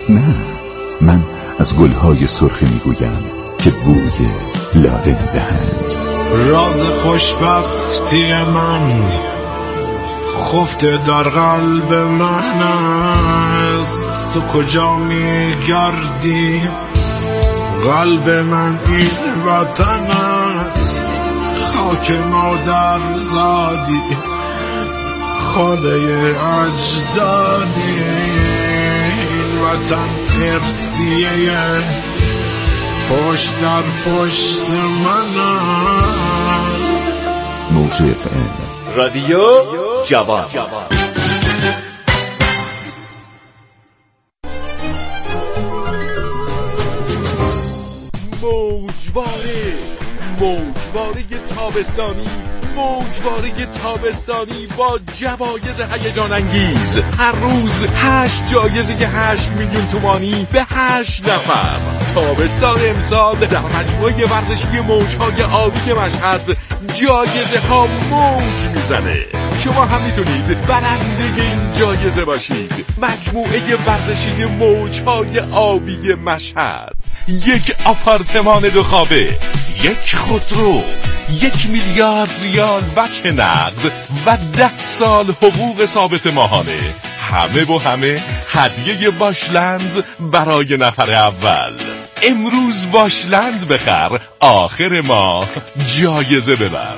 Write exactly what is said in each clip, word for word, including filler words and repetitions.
نه، من از گلهای سرخ میگویم که بوی لاله میدهند. راز خوشبختی من خفته در قلب من است، تو کجا میگردی؟ قلب من این وطن است، خاک مادر زادی، خانه اجدادی، این وطن ارثیه پشت در پشت من است. موج اف ام رادیو جوان. موجواره موجواره تابستانی موجواره تابستانی با جوایز هیجان انگیز. هر روز هشت جایزه هشت میلیون تومانی به هشت نفر. تابستان امسال در مجموعه ورزشی موجهای آبی مشهد جایزه ها موج میزنه. شما هم میتونید برنده این جایزه باشید. مجموعه ورزشی موجهای آبی مشهد، یک آپارتمان دو خوابه، یک خودرو، یک میلیارد ریال بچه نقد و ده سال حقوق ثابت ماهانه. همه با همه هدیه باشلند برای نفر اول. امروز باشلند بخر، آخر ماه جایزه ببر.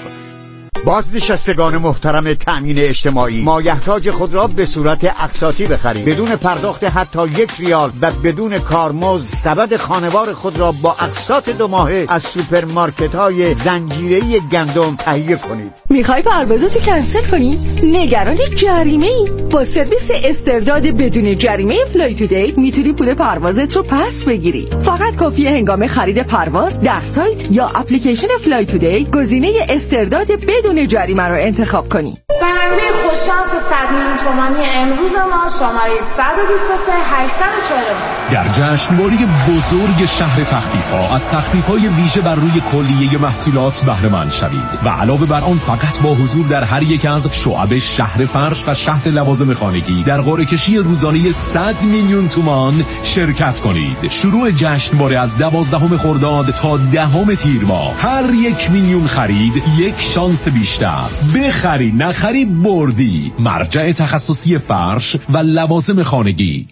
بازنشستگان محترم تأمین اجتماعی، مایحتاج خود را به صورت اقساطی بخرید بدون پرداخت حتی یک ریال و بدون کارمزد. سبد خانوار خود را با اقساط دو ماهه از سوپرمارکت های زنجیره‌ای گندم تهیه کنید. میخوای پروازاتو کنسل کنی؟ نگران جریمه ای؟ با سرویس استرداد بدون جریمه فلای تودی میتونی پول پروازت رو پس بگیری. فقط کافیه هنگام خرید پرواز در سایت یا اپلیکیشن فلای تودی گزینه استرداد بدون جریمه رو انتخاب کنی. برنده خوششانس صد میلیون تومانی امروز ما شماره صد و بیست و سه هشتصد و چهل و نه. در جشنواره بزرگ شهر تخفیف‌ها از تخفیف‌های ویژه بر روی کلیه محصولات بهره مند شوید و علاوه بر آن فقط با حضور در هر یک از شعب شهر فرش و شهر لوازم خانگی در قرعه‌کشی روزانه صد میلیون تومان شرکت کنید. شروع جشنواره از دوازدهم خرداد تا دهم تیر ماه. هر یک میلیون خرید یک شانس بیشتر. بخری نخری بردی. مرجع تخصصی فرش و لوازم خانگی.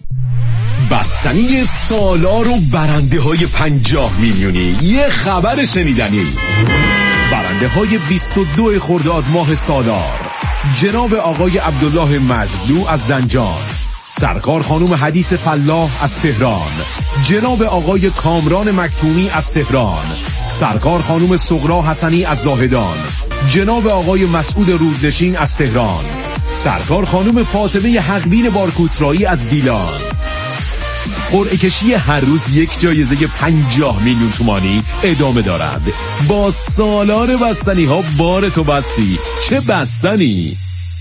بستنی سالار و برنده های پنجاه میلیونی. یه خبر شنیدنی. برنده های بیست و دو خرداد ماه سالار: جناب آقای عبدالله مجدلو از زنجان، سرکار خانم حدیث فلاح از تهران، جناب آقای کامران مکتومی از تهران، سرکار خانم صغرا حسنی از زاهدان، جناب آقای مسعود رودنشین از تهران، سرکار خانم فاطمه حقبین بارکوسرایی از گیلان. قرعه کشی هر روز یک جایزه پنجاه میلیون تومانی ادامه دارد. با سالار بستنی ها بار تو بستی. چه بستنی؟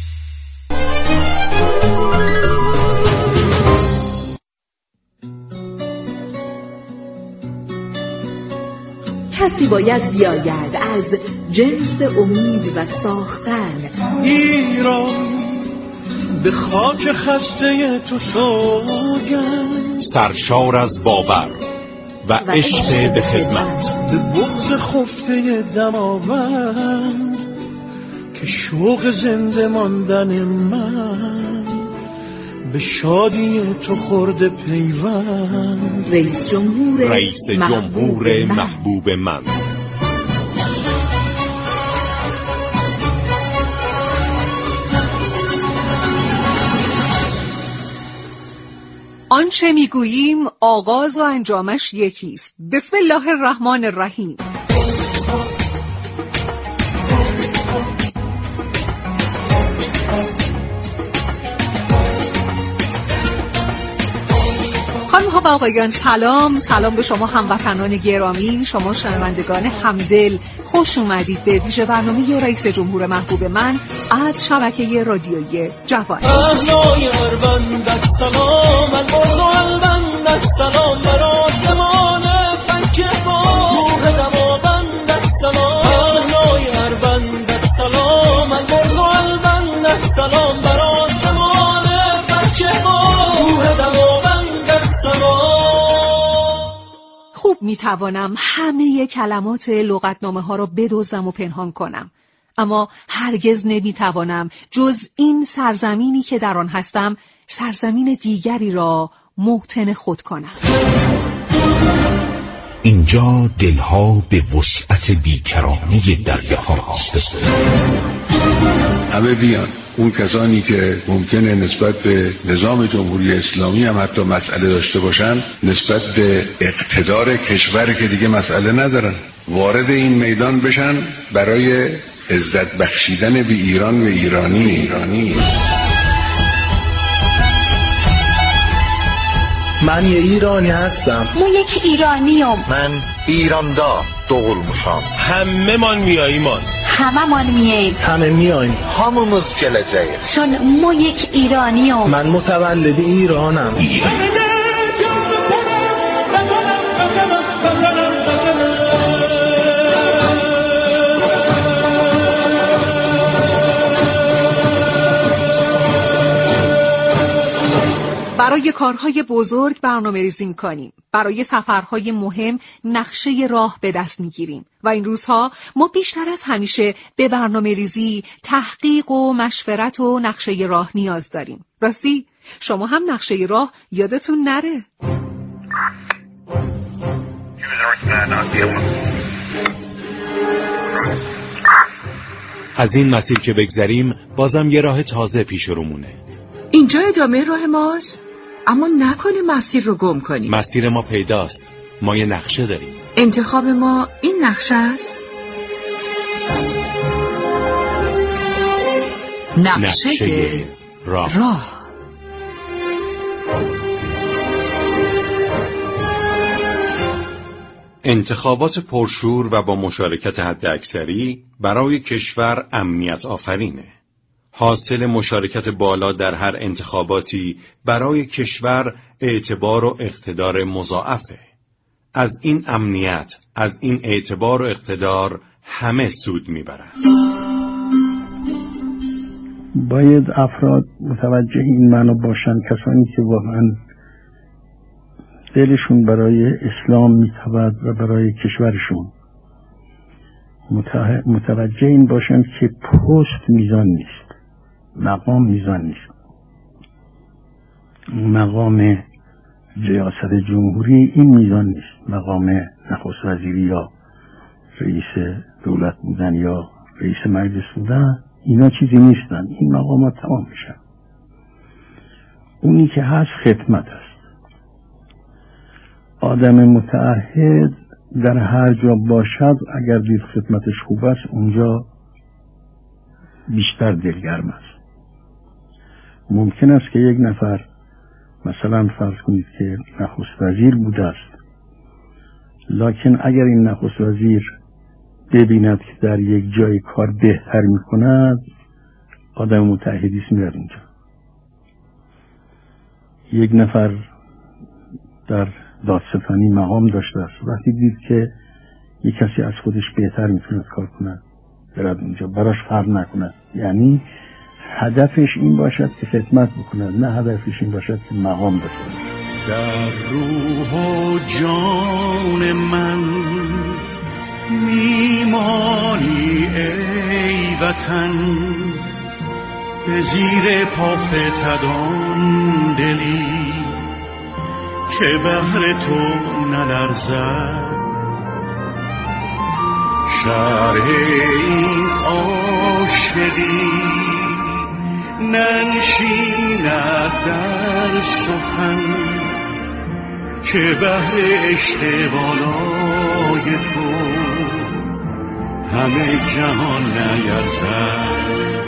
کسی باید بیاید از جنس امید و ساختن. ایران به خاک خسته تو سوگند، سرشار از باور و, و عشق به خدمت، به بغض خفته دماوند که شوق زنده ماندن من به شادی تو خورده پیوند. رئیس جمهور رئیس جمهور محبوب من. آنچه میگوییم آغاز و انجامش یکیست. بسم الله الرحمن الرحیم. خانم‌ها و آقایان سلام. سلام به شما هموطنان گرامی، شما شنوندگان همدل. خوش اومدید به ویژه برنامه رئیس جمهور محبوب من از شبکه رادیویی جوان. اهلای هربندت سلام، البرد و البندت سلام، بر آسمان پنجه با روح دماوندت سلام. اهلای هربندت سلام، البرد و البندت سلام، بر آسمان پنجه با روح دماوندت سلام. خوب میتوانم همه کلمات لغتنامه ها را بدزدم و پنهان کنم، اما هرگز نمیتوانم جز این سرزمینی که در آن هستم سرزمین دیگری را موطن خود کنم. اینجا دلها به وسعت بیکرانه دریاهاست. همه بیان، اون کسانی که ممکنه نسبت به نظام جمهوری اسلامی هم حتی مسئله داشته باشن، نسبت به اقتدار کشور که دیگه مسئله ندارن، وارد این میدان بشن برای عزت بخشیدن به ایران و ایرانی ایرانی. من یه ایرانی هستم. مو یک ایرانیم. من ایراندا دوغلموشام. همه من میاییمان. همه من میاییم. همه میاییم. همموز جلجاییم. چون مو یک ایرانیم. من متولد ایرانم. برای کارهای بزرگ برنامه ریزی می‌کنیم. برای سفرهای مهم نقشه راه به دست می‌گیریم و این روزها ما بیشتر از همیشه به برنامه ریزی، تحقیق و مشورت و نقشه راه نیاز داریم. راستی شما هم نقشه راه یادتون نره. از این مسیر که بگذریم بازم یه راه تازه پیش رومونه. اینجا ادامه راه ماست؟ اما نکنی مسیر رو گم کنی. مسیر ما پیداست. ما یه نقشه داریم. انتخاب ما این نقشه است. نقشه, نقشه راه. راه. انتخابات پرشور و با مشارکت حداکثری برای کشور امنیت آفرینه. حاصل مشارکت بالا در هر انتخاباتی برای کشور اعتبار و اقتدار مضاعفه. از این امنیت، از این اعتبار و اقتدار همه سود میبرند. باید افراد متوجه این معنا باشند، کسانی که واقعا دلشون برای اسلام میتابد و برای کشورشون، متوجه این باشند که پست میزان نیست، مقام میزان نیست. مقام ریاست جمهوری این میزان نیست، مقام نخست وزیری یا رئیس دولت بودن یا رئیس مجلس بودن اینا چیزی نیستن. این مقامات تمام میشن. اونی که هست خدمت است. آدم متعهد در هر جا باشد اگر دید خدمتش خوب است اونجا بیشتر دلگرم است. ممکن است که یک نفر مثلا فرض کنید که نخست وزیر بوده است، لکن اگر این نخست وزیر ببیند که در یک جای کار بهتر میکند آدم متعهدیست میرد اونجا. یک نفر در دادستانی مقام داشته است، وقتی دید که یک کسی از خودش بهتر میتوند کار کند برد اونجا، براش فرق نکند. یعنی هدفش این باشد که خدمت بکند، نه هدفش این باشد که مقام داشته باشد. در روح و جان من میمانی ای وطن، به زیر پا فتدان دلی که بهر تو نلرزد. شرح این عاشقی ننشیند در سخن، که بهر عشق بالای تو همه جهان نیرزد.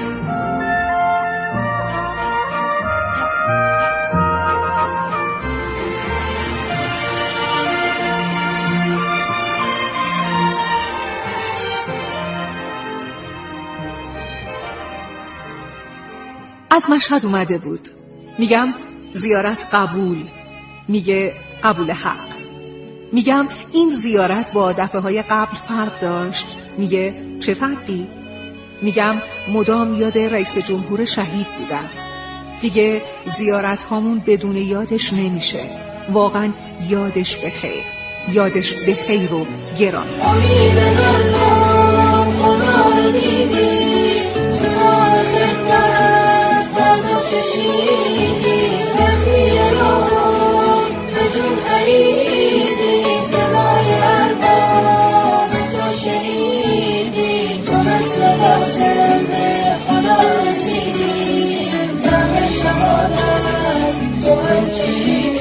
از مشهد اومده بود. میگم زیارت قبول. میگه قبول حق. میگم این زیارت با دفعه های قبل فرق داشت. میگه چه فرقی؟ میگم مدام یاد رئیس جمهور شهید بودم. دیگه زیارت هامون بدون یادش نمیشه. واقعا یادش بخیر. یادش به خیر و گرامی. امید مردم خدا رو دیدی، سمار خدمت درد و چشیدی، سختی راه تجون خریدی، سمای ارباب تو شنیدی، تو مثل قاسم به خدا رسیدی، زم شهادت تو هم چشیدی.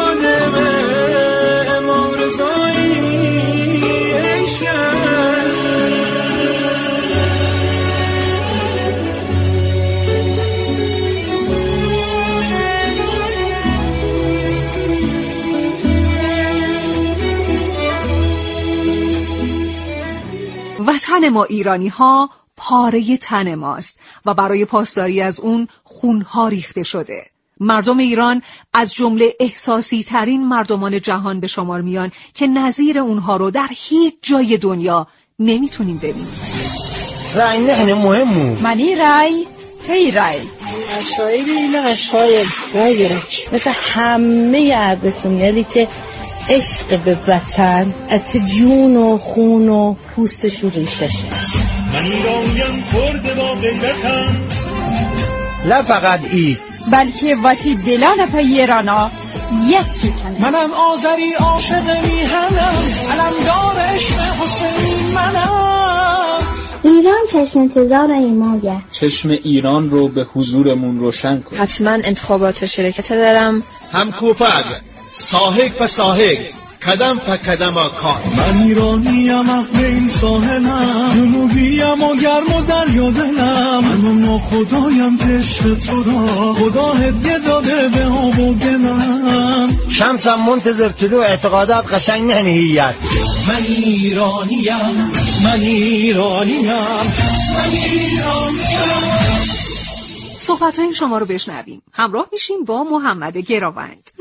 وطن ما ایرانی ها پاره تن ماست و برای پاسداری از اون خونها ریخته شده. مردم ایران از جمله احساسی ترین مردمان جهان به شمار میان که نظیر اونها رو در هیچ جای دنیا نمیتونیم ببینیم. رای نه مهمه. منی رای هی رای شاعری نه شاعر رای گرفت مثل همه اردکونیالی که عشق به وطن ات جون و خون و پوستش و ریششه. من ایرانیم کرد با غیرتم، نه فقط ای بلکه وقتی دلان پا ایرانا یکی کنه. منم آذری عاشق میهنم، علمدار عشق حسین منم. ایران چشم انتظار ایماگه، چشم ایران رو به حضورمون روشن کن. حتما انتخابات شرکت دارم. هم کوپد ساهک و ساهک قدم پا قدم کار. من ایرانیم اهل این ساحلم، جنوبیم و گرم و دریا دلم. من ناخدایم عشق تو را خدا هدیه داده به آب و گلم. شمسم منتظر طلوع اعتقادات قشنگ نهیت. من ایرانیم من ایرانیم من ایرانیم. صحبت‌های شما رو بشنویم. همراه میشیم با محمد گراوند.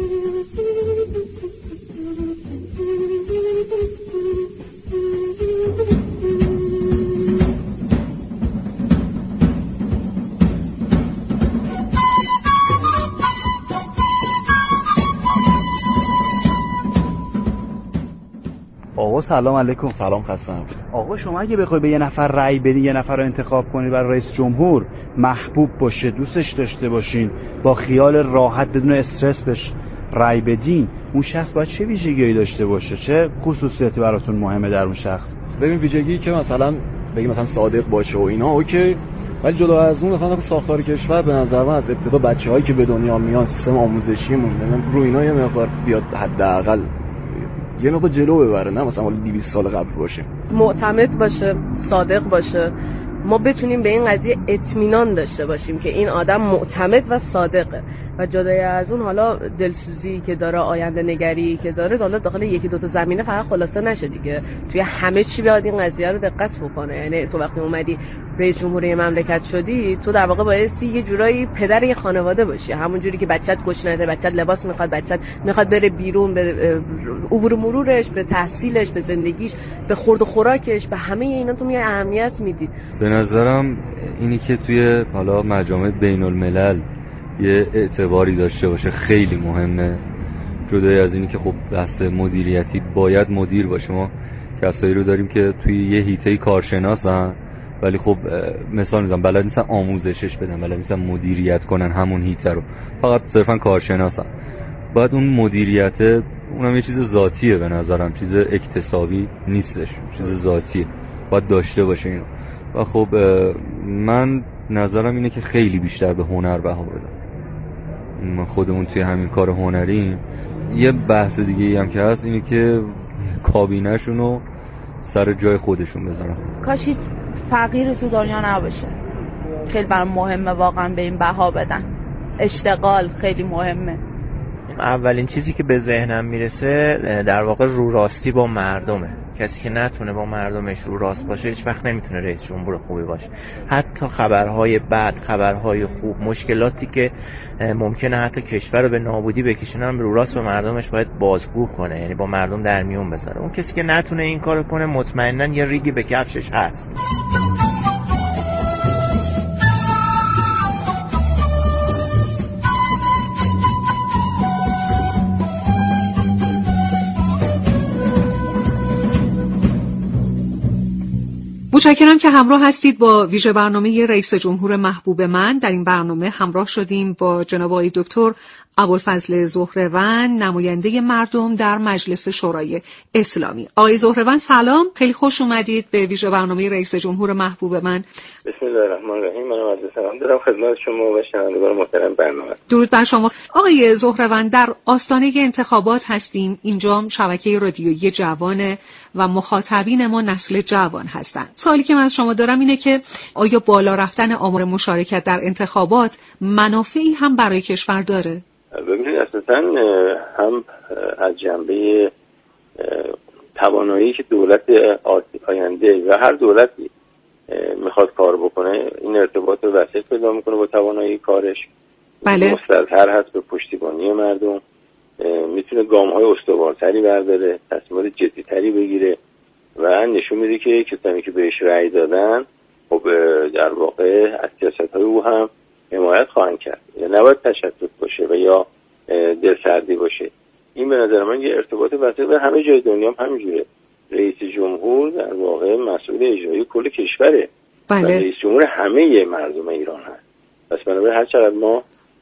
آقا سلام علیکم. سلام خستم. آقا شما اگه بخوای به یه نفر رأی بدی، یه نفر رو انتخاب کنی برای رئیس جمهور، محبوب باشه، دوستش داشته باشین، با خیال راحت بدون استرس بهش رأی بدین، اون شخص باید چه ویژگی‌ای داشته باشه؟ چه خصوصیاتی براتون مهمه در اون شخص؟ ببین ویژگی که مثلا بگیم مثلا صادق باشه و اینا اوکی، ولی جدا از اون مثلا ساختار کشور به نظر من از ابتدا بچه‌هایی که به دنیا میان سیستم آموزشیمون رو اینا یه مقدار بیاد حداقل یه مقدار جلو ببره، نه مثلا دویست سال قبل باشه. معتمد باشه، صادق باشه، ما بتونیم به این قضیه اطمینان داشته باشیم که این آدم معتمد و صادقه و جدای از اون حالا دلسوزی که داره، آینده نگری که داره، حالا داخل یکی دو تا زمینه فقط خلاصه نشه دیگه، توی همه چی بیاد این قضیه رو دقت بکنه. یعنی تو وقتی اومدی رئیس جمهوری مملکت شدی، تو در واقع بایستی یه جورایی پدر یه خانواده باشی، همون جوری که بچت گشنته، بچت لباس میخواد، بچت میخواد بره بیرون، به عبور مرورش، به تحصیلش، به زندگیش، به خورد و خوراکش، به همه اینا تو میای اهمیت میدی. به نظرم اینی که توی حالا مجامع بین الملل یه اعتباری داشته باشه خیلی مهمه. جدای از اینی که خب بحث مدیریتی باید مدیر باشه، ما کسایی رو داریم که توی یه هیته کارشناسن ولی خب مثال میزنم بلد نیستن آموزشش بدن، بلد نیستن مدیریت کنن همون هیته رو، فقط صرفا کارشناسن. باید اون مدیریت، اونم یه چیز ذاتیه به نظرم، چیز اکتسابی نیستش، چیز ذاتیه، باید داشته باشه اینو. و خب من نظرم اینه که خیلی بیشتر به هنر بها بدم. ما خودمون توی همین کار هنریم. یه بحث دیگه ای هم که هست اینه که کابینه‌شونو سر جای خودشون بذارن. کاش هیچ فقیر تو دنیا نباشه. خیلی برام مهمه واقعا به این بها بدن. اشتغال خیلی مهمه. اولین چیزی که به ذهنم میرسه در واقع رو راستی با مردمه. کسی که نتونه با مردمش رو راست باشه هیچ وقت نمیتونه رئیس جمهور خوبی باشه. حتی خبرهای بد، خبرهای خوب، مشکلاتی که ممکنه حتی کشور رو به نابودی بکشونه، هم رو راست با مردمش باید بازگو کنه، یعنی با مردم در میون بذاره. اون کسی که نتونه این کارو کنه مطمئناً یه ریگی به کفشش هست. متشکرم که همراه هستید با ویژه برنامه رئیس جمهور محبوب من. در این برنامه همراه شدیم با جناب آقای دکتر ابوالفضل زهروند، نماینده مردم در مجلس شورای اسلامی. آقای زهروند سلام، خیلی خوش اومدید به ویژه برنامه رئیس جمهور محبوب من. بسم الله الرحمن الرحیم. منم عرض سلام دارم خدمت شما و شنوندگان محترم برنامه. درود بر شما. آقای زهروند، در آستانه انتخابات هستیم. اینجا شبکه رادیویی جوانه و مخاطبین ما نسل جوان هستند. سوالی که من از شما دارم اینه که آیا بالا رفتن آمار مشارکت در انتخابات منافعی هم برای کشور داره؟ ببینید اساساً هم از جنبه توانایی که دولت آینده و هر دولتی میخواد کار بکنه این ارتباط رو وسیع پیدا میکنه با توانایی کارش. بله. مستظهر هست به پشتیبانی مردم، میتونه گام‌های استوارتری برداره، تصمیمات جدی‌تری بگیره و نشون میده که کسانی که بهش رأی دادن خب در واقع از سیاست‌های او هم حمایت خواهند کرد. یا نباید تشدد باشه و یا دلسردی باشه. این به نظر من یه ارتباط وسیع به همه جای دنیا هم همینجوره. رئیس جمهور در واقع مسئول اجرایی کل کشوره. بله. و رئیس جمهور همه مردم ایران هست. پس بنابراین هر چقدر ما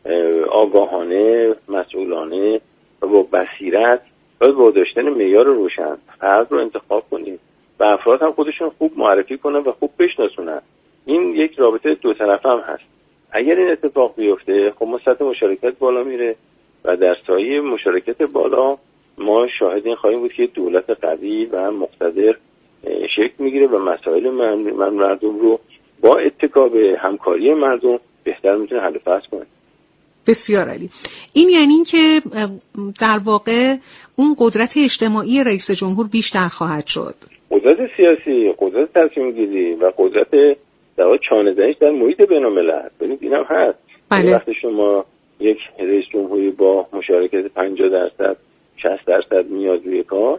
آگاهانه، مسئولانه و با بصیرت باید با داشتن معیار روشن فرد رو انتخاب کنیم و افراد هم خودشون خوب معرفی کنن و خوب بشناسونن. این یک رابطه دو طرفه هم هست. اگر این اتفاق بیفته خب ما سطح مشارکت بالا میره و در سایه مشارکت بالا ما شاهد این خواهیم بود که دولت قوی و مقتدر شکل میگیره و مسائل من مردم رو با اتکا به همکاری مردم بهتر میتونه حل و فصل کنه. بسیار عالی. این یعنی این که در واقع اون قدرت اجتماعی رئیس جمهور بیشتر خواهد شد. قدرت سیاسی، قدرت تصمیم گیری و قدرت در واقع چانه زنیش در محیط بین‌الملل. ببینید اینم هست. بله. وقتی شما یک رئیس جمهوری با مشارکت پنجاه درصد شصت درصد میاد روی کار،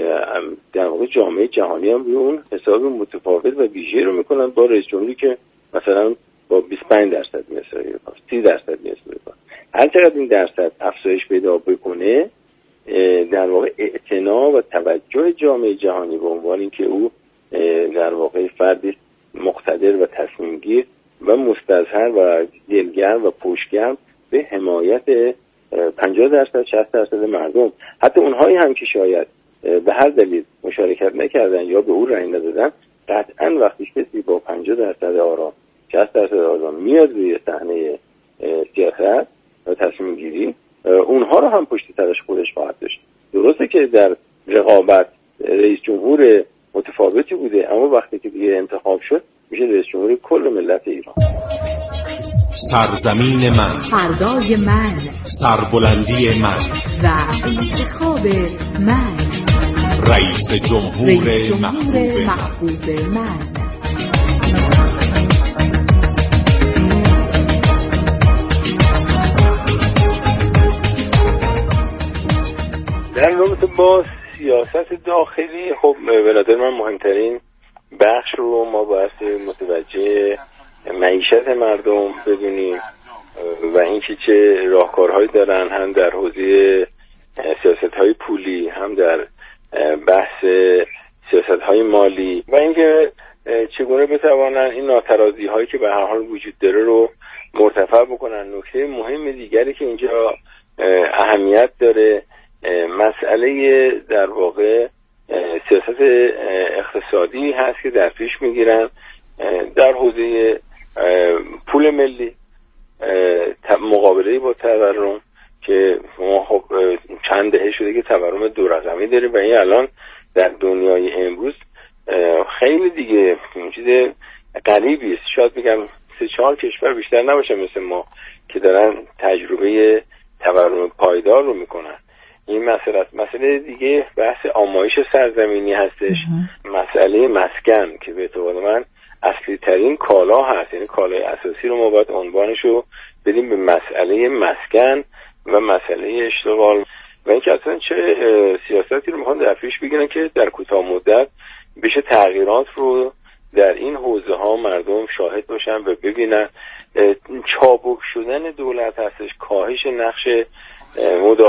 در واقع جامعه جهانی هم روی اون حساب متفاوت و ویژه رو میکنن با رئیس جمهوری که مثلا با بیست و پنج درصد میاد روی کار، سی درصد میاد روی کار. هر چقدر این درصد افزایش پیدا بکنه در واقع اعتنا و توجه جامعه جهانی به عنوان اینکه او در واقع فردی مقتدر و تصمیم گیر و مستظهر و دلگرم و پشتگرم به حمایت پنجاه درصد شصت درصد مردم، حتی اونهایی هم که شاید به هر دلیل مشارکت نکردن یا به او رأی ندادن، قطعا وقتی کسی با پنجاه درصد آرام شصت درصد آرام میاد روی صحنه سیاست و تصمیم گیری، اونها رو هم پشت سرش خودش خواهد داشت. درسته که در رقابت رئیس جمهور متفاوتی بوده، اما وقتی که دیگه انتخاب شد میشه رئیس جمهور کل ملت ایران. سرزمین من، فردای من، سربلندی من و انتخاب من، رئیس جمهور, رئیس جمهور محبوب, محبوب من, من. در رابطه با سیاست داخلی خب به نظر من مهمترین بخش رو ما باید متوجه معیشت مردم بدونیم و اینکه چه راهکارهایی دارن هم در حوزه سیاست‌های پولی، هم در بحث سیاست‌های مالی و اینکه چگونه بتوانن این ناترازی‌هایی که به هر حال وجود داره رو مرتفع بکنن. نکته مهم دیگری که اینجا اهمیت داره مسئله در واقع سیاست اقتصادی هست که در پیش میگیرن در حوزه پول ملی، مقابله با تورم که ما خب چند دهه شده که تورم دو رقمی داره و این الان در دنیای امروز خیلی دیگه چیز غریبی است. شاید بگم سه چهار کشور بیشتر نباشه مثل ما که دارن تجربه تورم پایدار رو میکنن. این مسئله است. مسئله دیگه بحث آمایش سرزمینی هستش. مسئله مسکن که به اعتقاد من اصلی ترین کالا هست، یعنی کالای اساسی رو ما باید عنوانش رو بدیم به مسئله مسکن و مسئله اشتغال و اینکه اصلا چه سیاستی رو میخوان در پیش بگیرن که در کوتاه مدت بشه تغییرات رو در این حوزه ها مردم شاهد باشن و ببینن. چابک شدن دولت هستش، کاهش نقش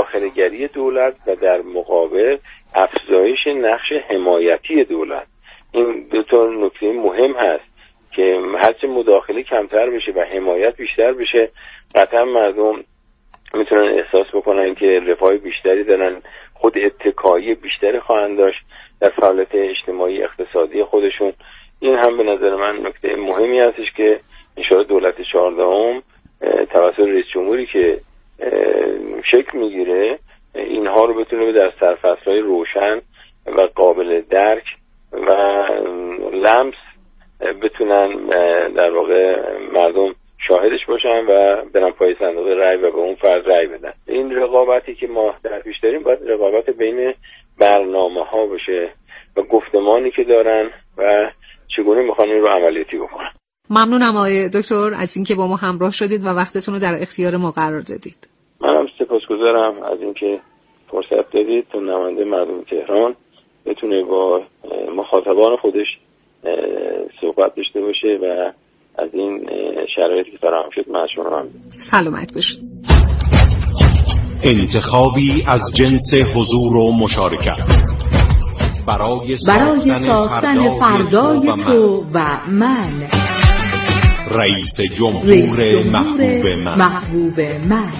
مداخله‌گری دولت و در مقابل افزایش نقش حمایتی دولت. این دو تا نکته مهم هست که هرچه مداخله کمتر بشه و حمایت بیشتر بشه، قطعا مردم میتونن احساس بکنن که رفاه بیشتری دارن، خود اتکایی بیشتری خواهند داشت در فعالیت اجتماعی اقتصادی خودشون. این هم به نظر من نکته مهمی هستش که انشاءالله دولت چهاردهم توسط رئیس جمهوری که شکل میگیره اینها رو بتونه در سرفصل‌های روشن و قابل درک و لمس بتونن در واقع مردم شاهدش باشن و برن پای صندوق رای و به اون فرد رای بدن. این رقابتی که ما در پیش داریم باید رقابت بین برنامه ها باشه و گفتمانی که دارن و چگونه میخوان این رو عملیاتی بکنن. ممنونم آقای دکتر از اینکه با ما همراه شدید و وقتتون رو در اختیار ما قرار دادید. منم سپاسگزارم از اینکه فرصت دادید تا نماینده مردم تهران بتونه با مخاطبان خودش صحبت داشته باشه و از این شرایطی که فراهم شد مشمول. سلامت باشید. انتخابی از جنس حضور و مشارکت برای ساختن, برای ساختن فردای تو و من. رئیس جمهور, رئیس جمهور محبوب من, محبوب من.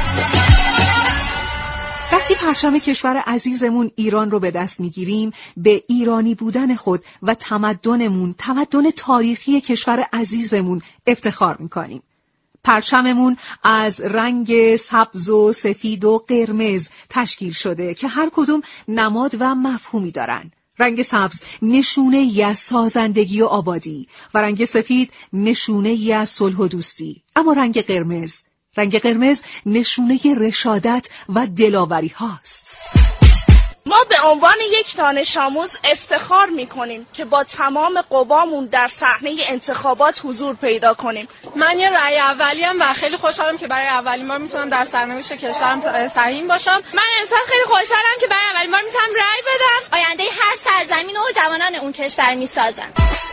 وقتی پرچم کشور عزیزمون ایران رو به دست میگیریم، به ایرانی بودن خود و تمدنمون، تمدن تاریخی کشور عزیزمون افتخار میکنیم. پرچممون از رنگ سبز و سفید و قرمز تشکیل شده که هر کدوم نماد و مفهومی دارن. رنگ سبز نشونه ای از سازندگی و آبادی و رنگ سفید نشونه ای از صلح و دوستی. اما رنگ قرمز رنگ قرمز نشونه رشادت و دلاوری هاست. ما به عنوان یک دانش آموز افتخار میکنیم که با تمام قوامون در صحنه انتخابات حضور پیدا کنیم. من یه رأی اولیم و خیلی خوشحالم که برای اولین بار میتونم در سرنوشت کشورم سهیم باشم. من انسان خیلی خوشحالم که برای اولین بار میتونم رأی بدم. آینده هر سرزمین و جوانان اون کشور میسازم.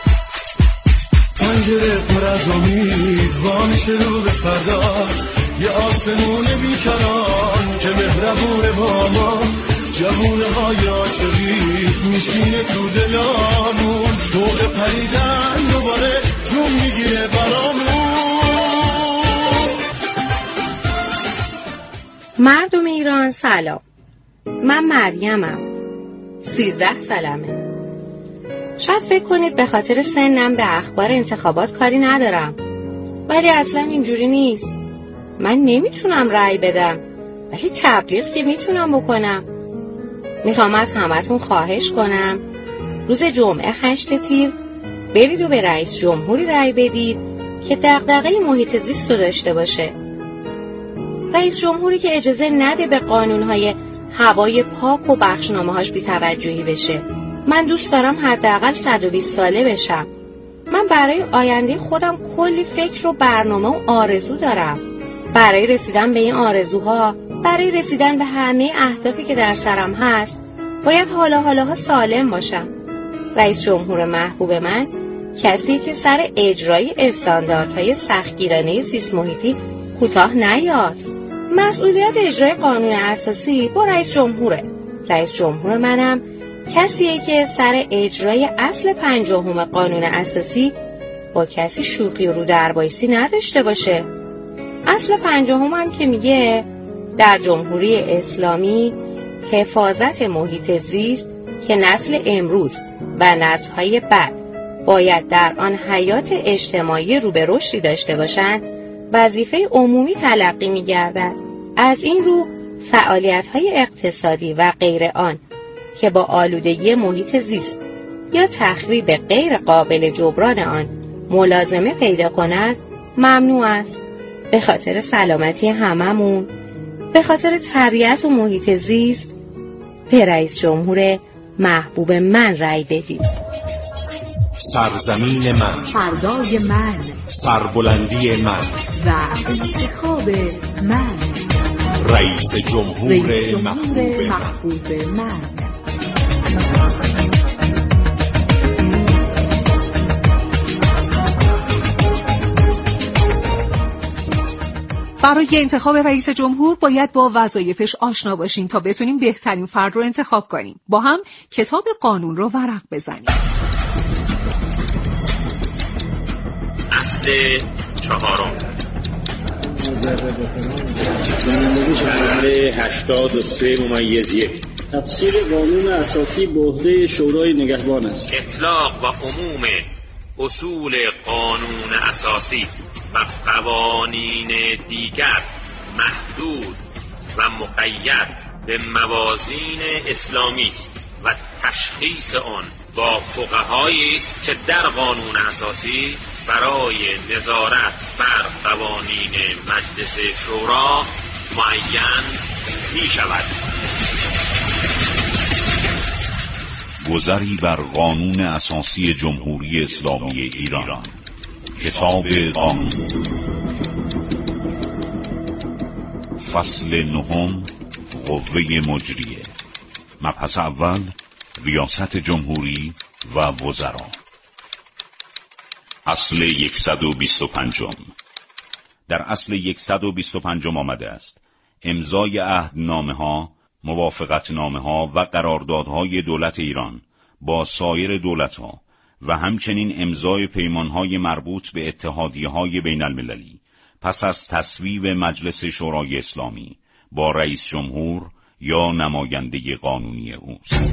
پنجره پر از امید وا میشه رو به فردا، یه آسمون بیکران که مهربونه با ما، جوونه های عاشقی میشینه تو دلامون، شوق پریدن دوباره جون میگیره برامون. مردم ایران سلام، من مریمم، سیزده سالمه. شاید فکر کنید به خاطر سنم به اخبار انتخابات کاری ندارم، ولی اصلا اینجوری نیست. من نمیتونم رأی بدم ولی تبلیغ که میتونم بکنم. میخوام از همتون خواهش کنم روز جمعه هشت تیر برید و به رئیس جمهوری رأی بدید که دغدغه محیط زیست رو داشته باشه. رئیس جمهوری که اجازه نده به قانونهای هوای پاک و بخشنامه‌هاش بی‌توجهی بشه. من دوست دارم حداقل صد و بیست ساله بشم. من برای آینده خودم کلی فکر و برنامه و آرزو دارم. برای رسیدن به این آرزوها، برای رسیدن به همه اهدافی که در سرم هست، باید حالا حالاها سالم باشم. رئیس جمهور محبوب من کسی که سر اجرای استانداردهای سختگیرانه زیست محیطی کوتاه نیاد. مسئولیت اجرای قانون اساسی با رئیس جمهوره. رئیس جمهور منم کسیه که سر اجرای اصل پنجاهم قانون اساسی با کسی شوخی و رو دربایسی نداشته باشه. اصل پنجاهم هم که میگه در جمهوری اسلامی حفاظت محیط زیست که نسل امروز و نسل‌های بعد باید در آن حیات اجتماعی رو به رشدی داشته باشند وظیفه عمومی تلقی می‌گردد. از این رو فعالیت‌های اقتصادی و غیر آن که با آلودگی محیط زیست یا تخریب غیر قابل جبران آن ملازمه پیدا کند ممنوع است. به خاطر سلامتی هممون، به خاطر طبیعت و محیط زیست، به رئیس جمهور محبوب من رأی بدید. سرزمین من، فردای من، سربلندی من و انتخاب من. رئیس جمهور, رئیس جمهور محبوب, محبوب من, من. برای انتخاب رئیس جمهور باید با وظایفش آشنا باشیم تا بتونیم بهترین فرد رو انتخاب کنیم. با هم کتاب قانون رو ورق بزنیم. فصل چهارم. فصل هشتاد و سه ممیز یک. تفسیر قانون اساسی به عهده شورای نگهبان است. اطلاق و عموم اصول قانون اساسی و قوانین دیگر محدود و مقید به موازین اسلامی است و تشخیص آن با فقهایی است که در قانون اساسی برای نظارت بر قوانین مجلس شورا معین می شود. گذری بر قانون اساسی جمهوری اسلامی ایران. کتاب قانون. فصل نهم. قوه مجریه. مبحث اول: ریاست جمهوری و وزرا. اصل صد و بیست و پنج. در اصل صد و بیست و پنج آمده است: امضای عهدنامه ها، موافقت نامه ها و قراردادهای دولت ایران با سایر دولت ها و همچنین امضای پیمان های مربوط به اتحادیه های بین المللی پس از تصویب مجلس شورای اسلامی با رئیس جمهور یا نماینده قانونی اوست.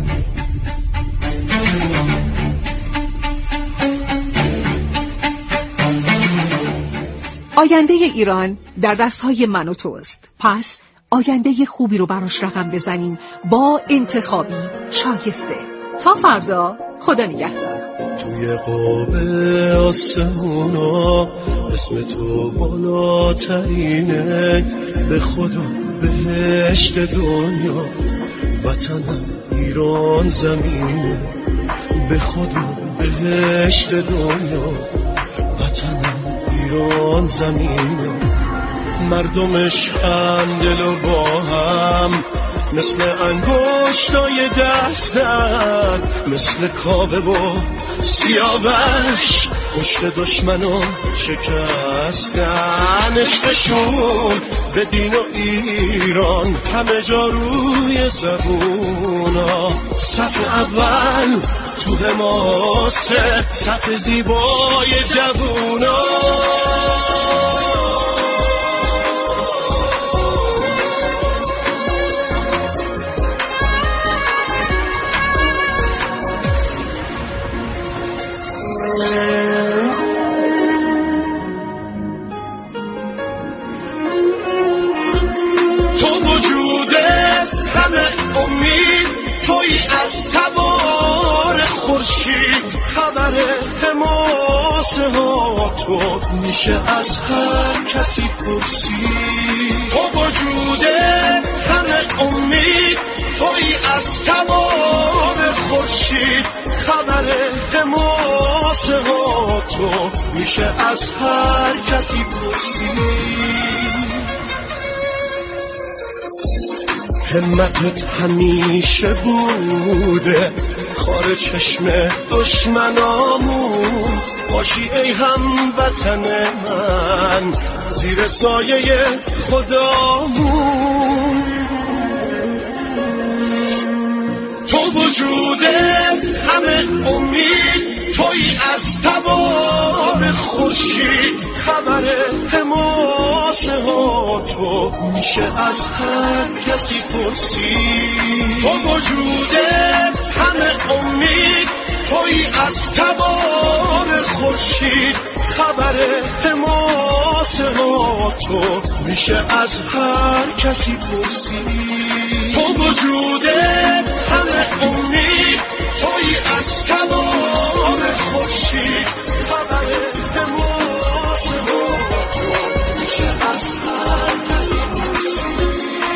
آینده ایران در دستهای من و توست. پس آینده خوبی رو براش رقم بزنیم با انتخابی شایسته. تا فردا، خدا نگهدار. توی قاب آسمونا اسم تو بالاترینه، به خدا بهشت دنیا وطنم ایران زمینه، به خدا بهشت دنیا وطنم ایران زمینه، مردمش هم دل و با هم مثل انگشتای دستن، مثل کاوه و سیاوش پشت دشمنو شکستن، عشقشون به دین و ایران همه جا روی زبونا، صف اول تو حماسه، صف زیبای جوونا. تو وجودت همه امید، توی از تبار خورشید، خبر حماسه ها تو میشه از هر کسی پرسید. تو وجودت همه امید، توی از تبار خورشید، خبر حماسه ها تو میشه از هر کسی پرسید. همتت همیشه بوده خار چشم دشمنامون، باشی ای هموطن من زیر سایه خدامون. تو وجودت همه امید، توی از تبار خورشید، خبر حماسه ها تو میشه از هر کسی پرسید. تو وجودت همه امید، توی از تبار خورشید، خبر حماسه ها تو میشه از هر کسی پرسید. تو وجودت همه امید، توی از تبار خورشید، خبر حماسه ها تو میشه از هر کسی پرسید.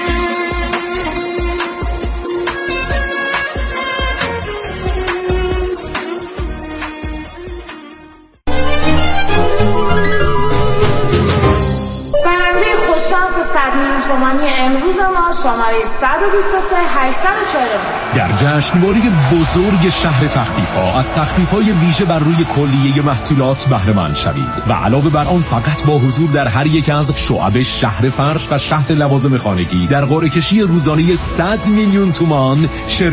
برنده خوششانس صد میلیون تومانی امروز ما شماره صد و بیست و سه هشتصد و چهل در جشنواره بزرگ شهر تخفیف‌ها از تخفیف‌های ویژه بر روی کلیه محصولات بهره مند شوید و علاوه بر آن فقط با حضور در هر یک از شعب شهر فرش و شهر لوازم خانگی در قرعه کشی روزانه صد میلیون تومان